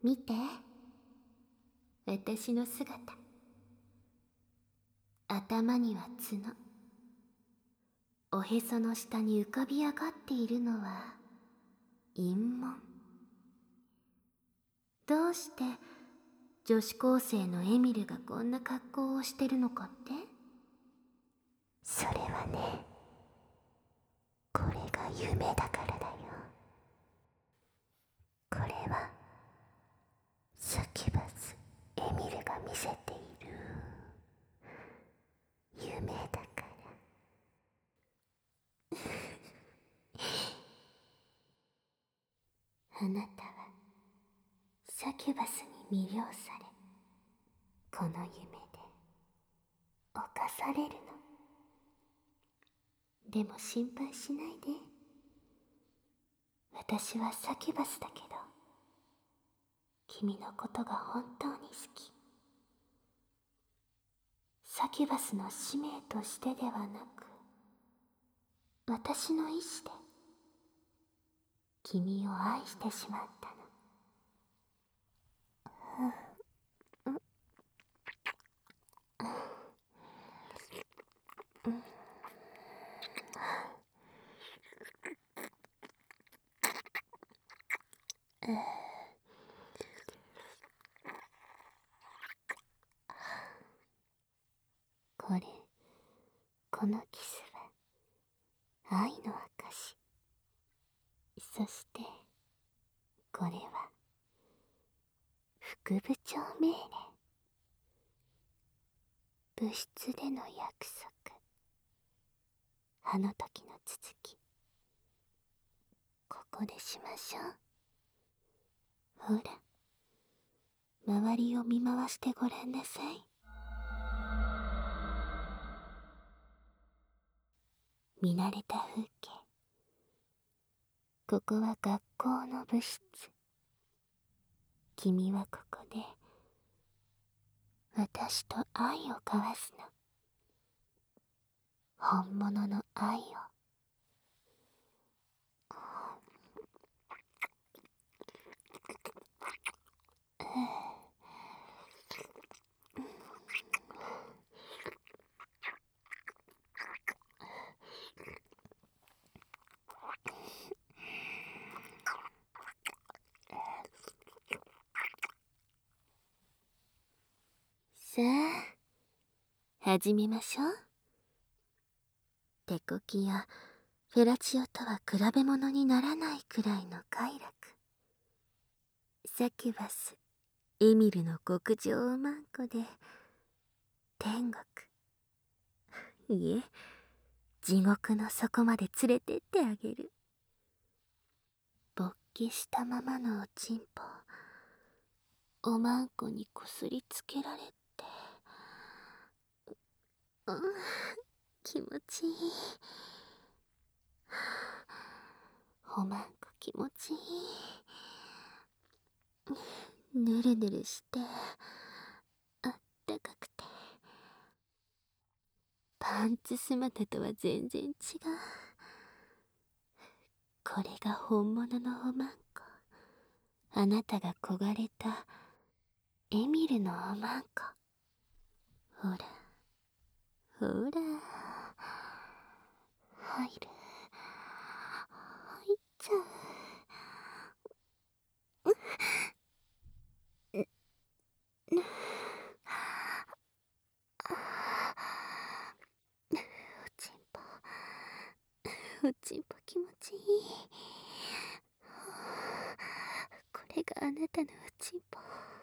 見て、私の姿。頭には角。おへその下に浮かび上がっているのは陰紋。どうして女子高生のエミルがこんな格好をしてるのかって？ それはね、これが夢だからだよ。これはサキュバス・エミルが見せている夢だから。 あなたはサキュバスに魅了され、この夢で侵されるの。でも心配しないで。私はサキュバスだけど、君のことが本当に好き。サキュバスの使命としてではなく、私の意志で君を愛してしまったの。このキスは愛の証。そしてこれは副部長命令。部室での約束。あの時の続き、ここでしましょう。ほら、周りを見回してごらんなさい。見慣れた風景。ここは学校の部室。君はここで私と愛を交わすの。本物の愛を。さあ、始めましょう。手こきやフェラチオとは比べ物にならないくらいの快楽。サキュバス、エミルの極上おまんこで天国、いえ地獄の底まで連れてってあげる。勃起したままのおちんぽ、おまんこにこすりつけられて、気持ちいい。おまんこ気持ちいい。ぬるぬるしてあったかくて、パンツ姿とは全然違う。これが本物のおまんこ。あなたが焦がれたエミルのおまんこ。ほらほら、入る、入っちゃう。おちんぽ気持ちいい。これがあなたのおちんぽ。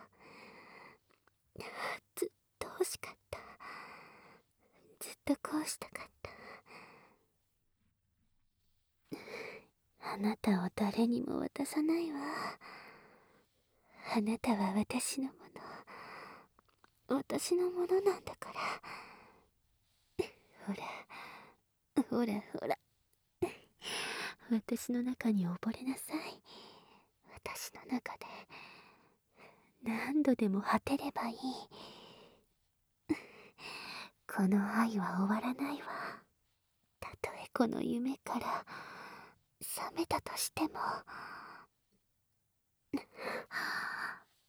ずっと欲しかった。ずっとこうしたかった。あなたを誰にも渡さないわ。あなたは私のもの。私のものなんだから。ほらほらほら、私の中に溺れなさい。私の中で何度でも果てればいい。この愛は終わらないわ。たとえこの夢から覚めたとしても。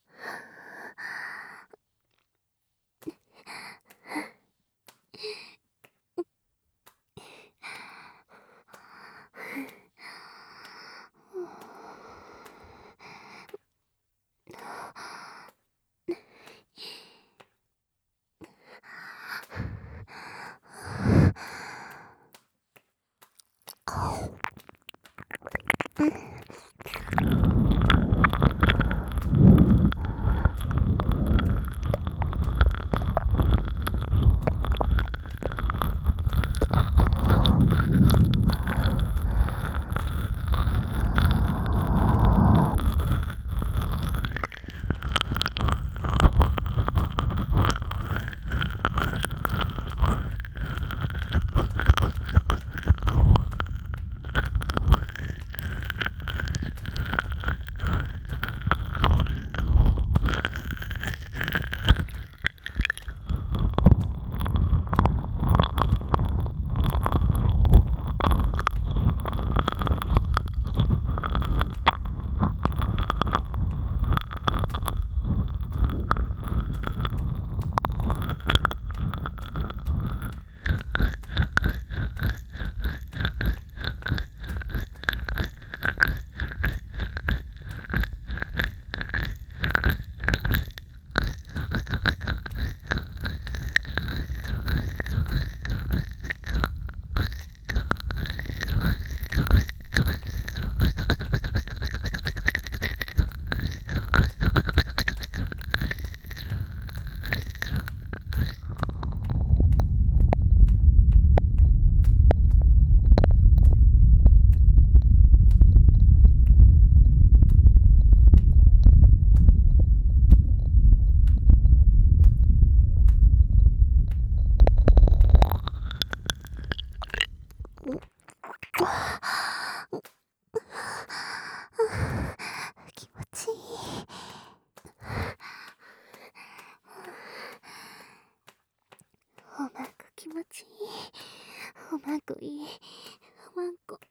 ワンコいい。ワンコ。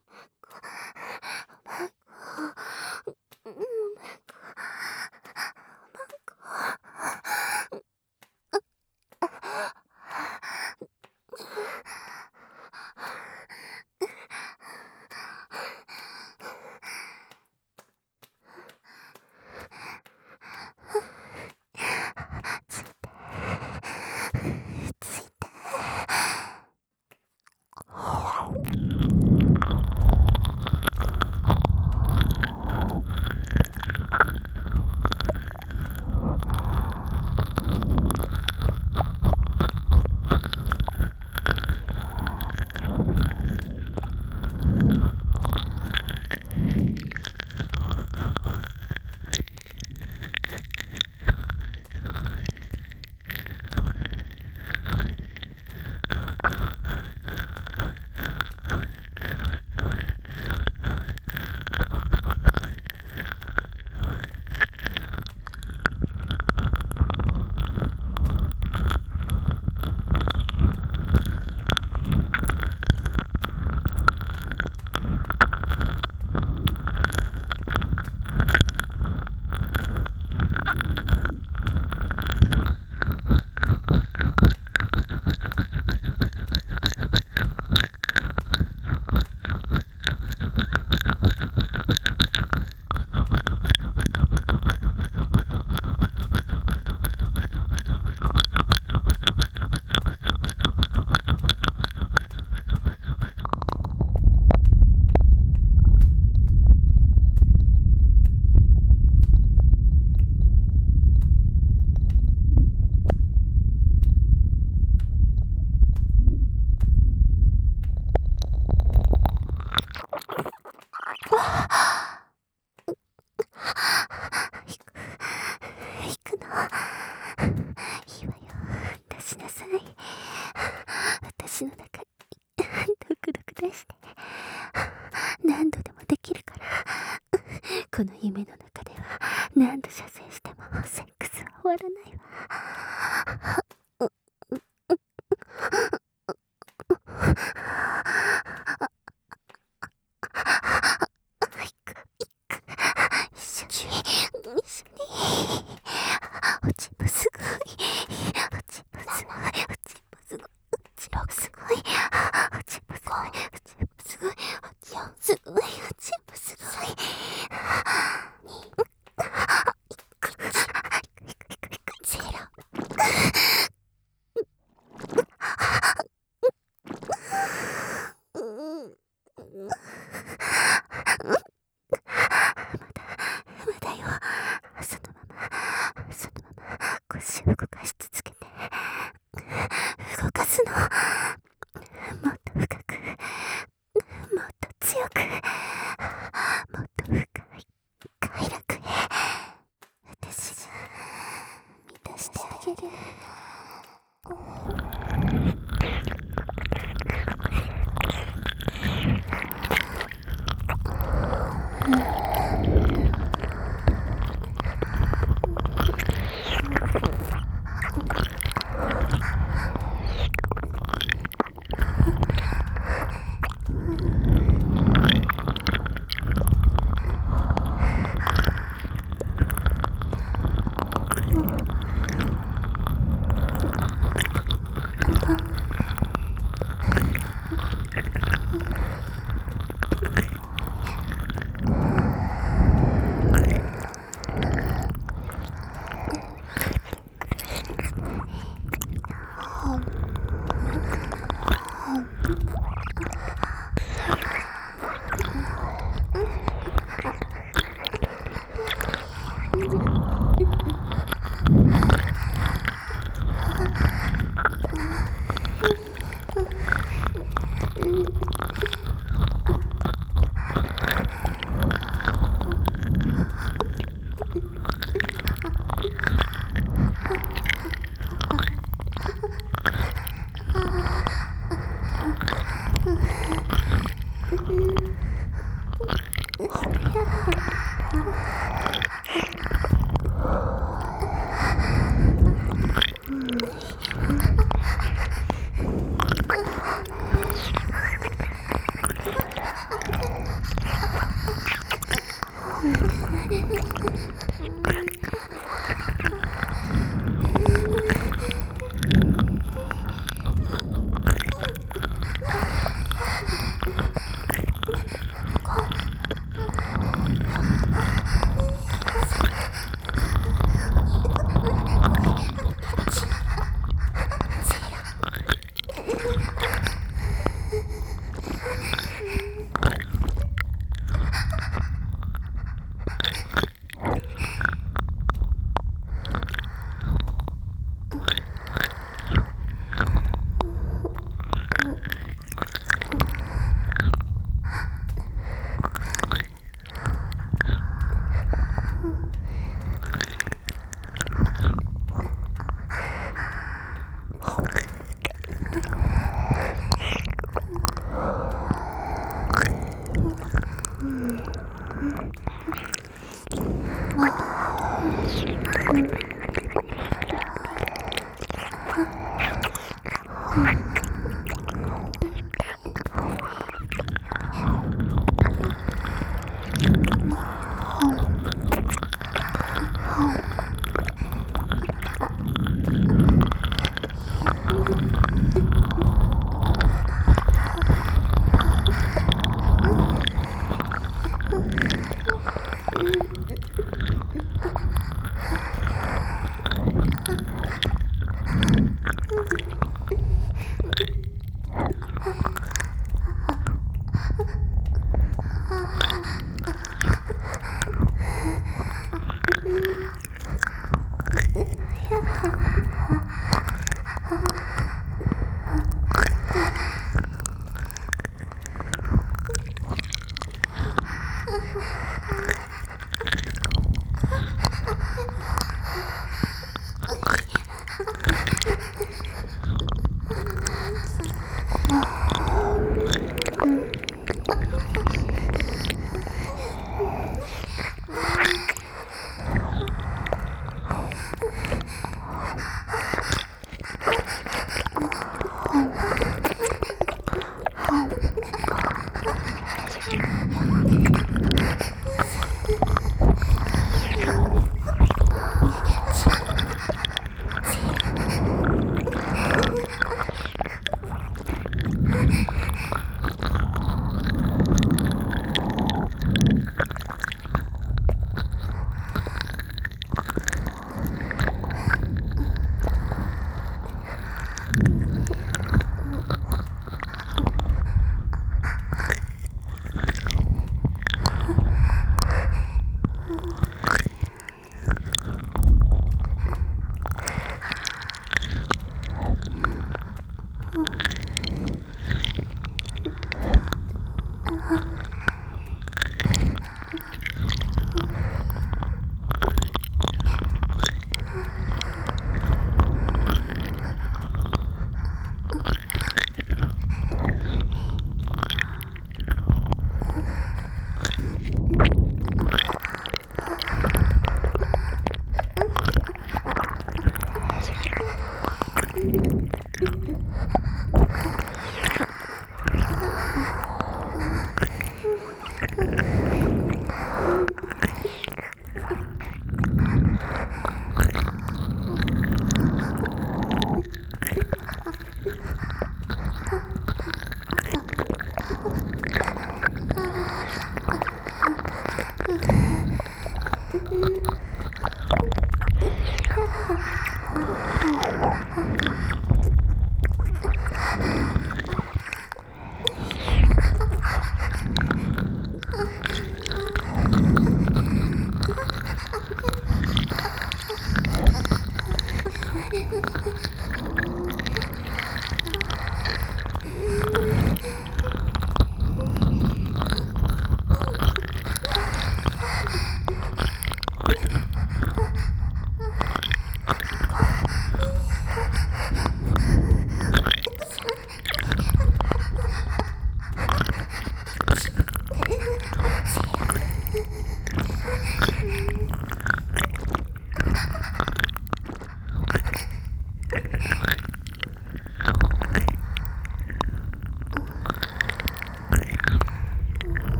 ワンコ。ワンコ。行くの。いいわよ。出しなさい。私の中にドクドク出して。何度でもできるから。この夢の中では何度射精してもセックスは終わらないわ。おちんぽすごい。おちんぽすごい。おちんぽすごい。おちんぽすごい。おちんぽすごい。おちんぽすごい。おちんぽすごい。おちんぽすごい。ゼロ。まだよ。そのまま腰を動かし続けて。動かすの。もっと深く。もっと強く。もっと深い快楽へ。私が満たしてあげる。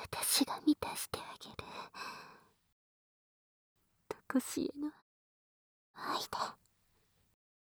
私が満たしてあげる。とこしえの愛で。